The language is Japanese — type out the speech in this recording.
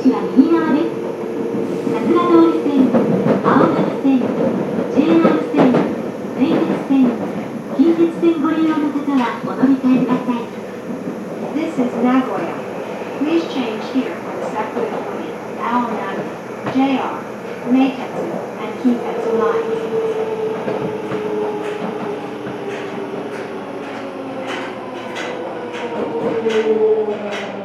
口は右側です。桜通り線、青山線、JR 線、名鉄線、近鉄線ご利用の方はお乗り換えください。 This is Nagoya. Please change here for the Sakuragori, Aonari, JR, Meitetsu, and Kintetsu lines.